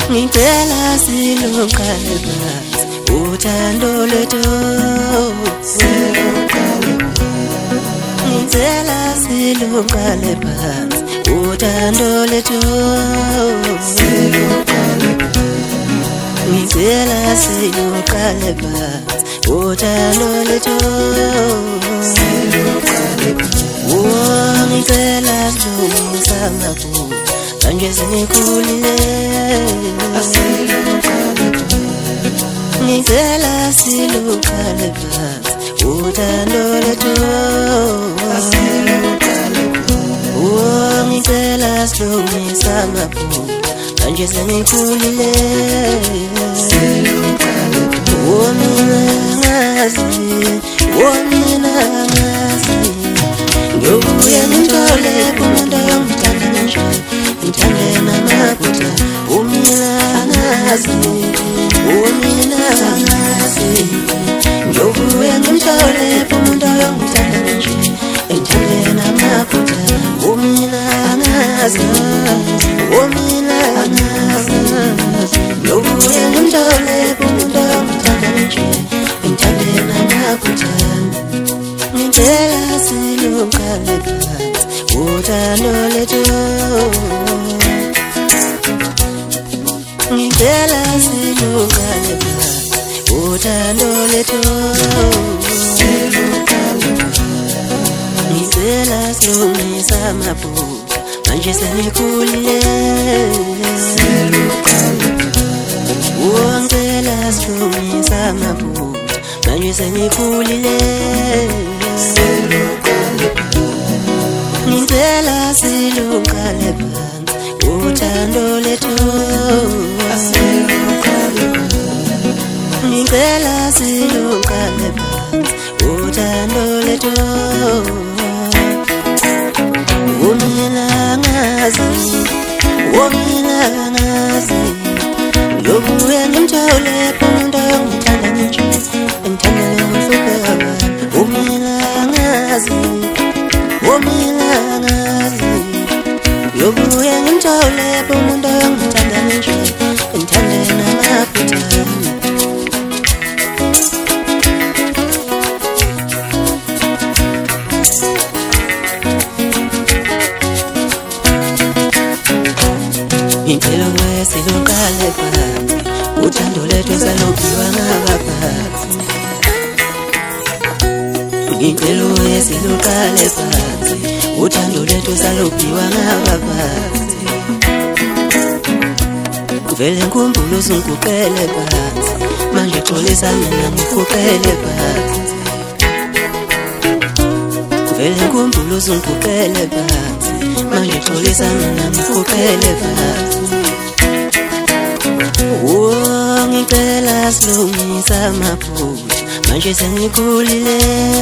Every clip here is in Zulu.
ngicela siluqale phansi uthando lwethu ngicela siluqale phansi uthando lwethu ngicela siluqale phansi uthando lwethu ngicela silungisa amaphutha manje sengikhulile ngicela siluqale phansi uthando lwethu ngicela silungisa amaphutha manje sengikhulile mina ngazi ngiyobuye ngithole umuntu oyongithanda nje ngithande namaphutha mina ngazi ngiyobuye ngithole umuntu oyongithanda nje ngithande namaphutha mina ngazi ngiyobuye ngithole umuntu oyongithanda nje ngithande namaphutha ngicela siluqale phansi uthando lwethu ngicela siluqale phansi uthando lwethu ngicela silungisa amaphutha manje sengikhulile ngicela silungisa amaphutha manje sengikhulile ngicela siluqale phansi uthando lwethu ngicela siluqale phansi uthando lwethu mina ngazi ngiyobuye ngimthole umuntu oyongithanda nje ngithanda nokuhlupheka mina ngazi ngiyobuye ngimthole umuntu oyongithanda nje ngithande namaphutha ngicela siluqale phansi uthando lwethu saluphiwa ngabaphansi ngicela siluqale phansi uthando lwethu saluphiwa ngabaphansi vele ngikhumbula usungiguqele phansi manje xolisa mina ngiguqele phansi vele ngikhumbula usungiguqele phansi manje xolisa mina ngiguqele phansi ngicela silungisa amaphutha manje sengikhulile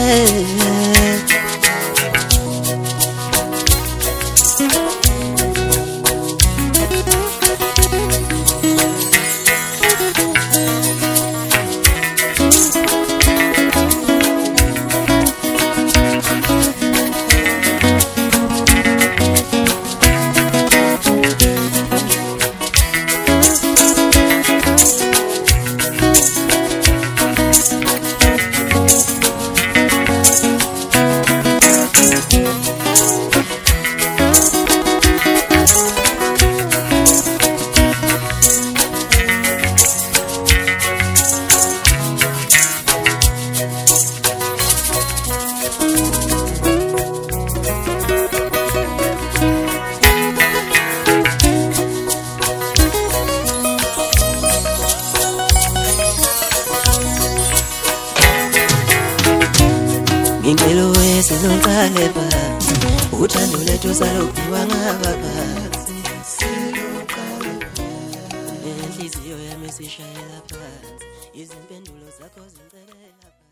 ngicela siluqale phansi uthando lwethu saluphiwa ngabaphansi inhliziyo yami sishayela phansi izimpendulo zakho zincekela